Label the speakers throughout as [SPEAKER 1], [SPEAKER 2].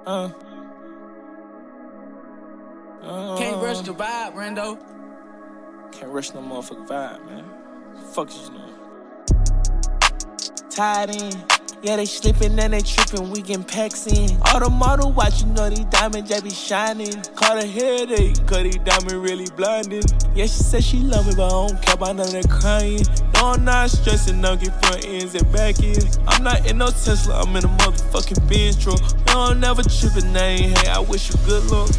[SPEAKER 1] Can't rush the vibe, Rando.
[SPEAKER 2] Can't rush no motherfucking vibe, man. Fuck you know. Tied in. Yeah, they slippin' and they trippin', we getting packs in. All the model watch, you know these diamonds, they be shining. Caught a headache, cause these diamonds really blinding. Yeah, she said she love me, but I don't care about none of that crying. No, I'm not stressing, I'll get front ends and back ends. I'm not in no Tesla, I'm in a motherfucking Benz truck. No, I'm never trippin', hey, I wish you good luck.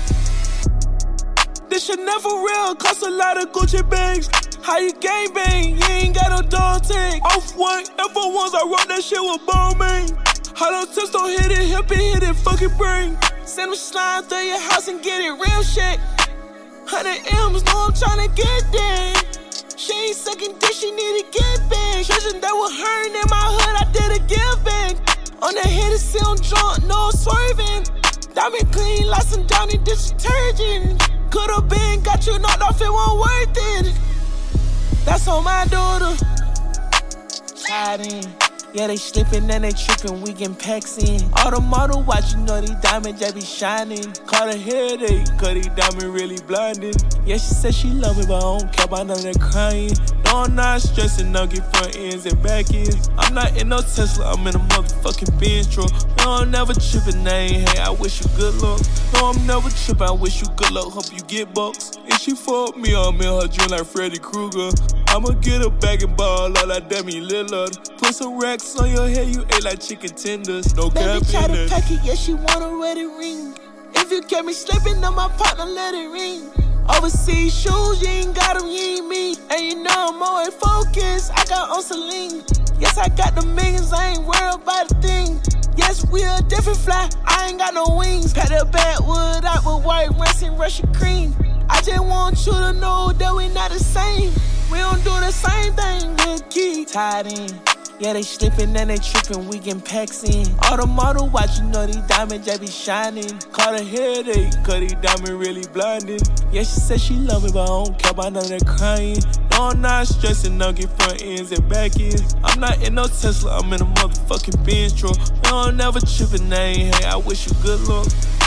[SPEAKER 2] This shit never real, cost a lot of Gucci bags. How you gangbang? You ain't got no dog tag. Off-white, F01s, I rock that shit with Balmain. Hollow tips don't hit it, hip it, hit it, fucking brain. Send them slime through your house and get it real shit. 100 M's, know I'm tryna get there. She ain't sucking dick, she need to get back. Treasure that was her in my hood, I did a give back. On the head, it's still drunk, no swerving. Diamond clean like some Johnny dish detergent. Could've been, got you knocked off, it wasn't worth it. That's on my daughter. Tied in. Yeah, they slippin' and they trippin', we getting packs in. All the model watch, you know these diamonds, they be shining. Caught a headache, cause these diamonds really blinding. Yeah, she said she love me, but I don't care about none of that crying. No, I'm not stressing, I'll get front ends and back ends. I'm not in no Tesla, I'm in a motherfucking Benz truck. No, I'm never trippin', hey, I wish you good luck. No, I'm never trippin', I wish you good luck, hope you get bucks. If she fuck me, I'm in her dream like Freddy Krueger. I'ma get her back and ball all like Demi Lillard. Put some racks on your head, you ate like chicken tenders. No cap in
[SPEAKER 3] Baby try to pack it, yeah, she want a ready ring. If you catch me slipping on my partner, let it ring. Overseas shoes, you ain't got them, you ain't me. And you know I'm always focused, I got on Celine. Yes, I got the millions, I ain't worried about a thing. Yes, we a different fly, I ain't got no wings. Pat the backwood out with white rice and Russian cream. I just want you to know that we not the same. We don't do the same thing, good key.
[SPEAKER 2] Tied in. Yeah, they slippin' and they trippin', we getting packs in. All the model watch, you know these diamonds, they be shining. Caught a headache, cause these diamonds really blinding. Yeah, she said she love me, but I don't care about none of that crying. No, I'm not stressing, I'll get front ends and back ends. I'm not in no Tesla, I'm in a motherfucking Benz truck. No, I'm never trippin', hey, I wish you good luck.